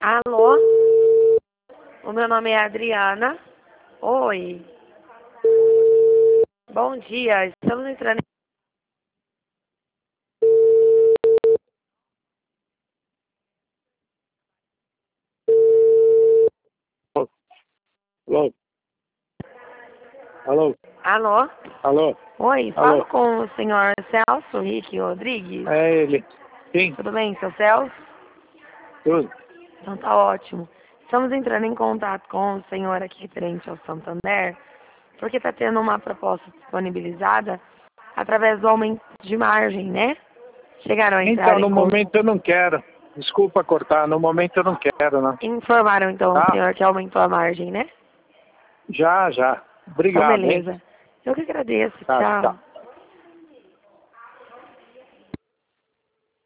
Alô? O meu nome é Adriana. Oi. Bom dia. Estamos entrando em... Alô? Alô? Alô? Alô? Oi, Alô? falo com o senhor Celso Rick Rodrigues. É ele. Sim, Tudo bem, seu Celso? tudo. Então tá ótimo. Estamos entrando em contato com o senhor aqui referente ao Santander, porque está tendo uma proposta disponibilizada através do aumento de margem, né? Chegaram a entrar Então, em no contato. momento eu não quero. Desculpa cortar, no momento eu não quero, não. Informaram então o Tá? senhor que aumentou a margem, né? Já, já. Então Obrigado, hein? beleza. Eu que agradeço. Tá, Tchau. tá.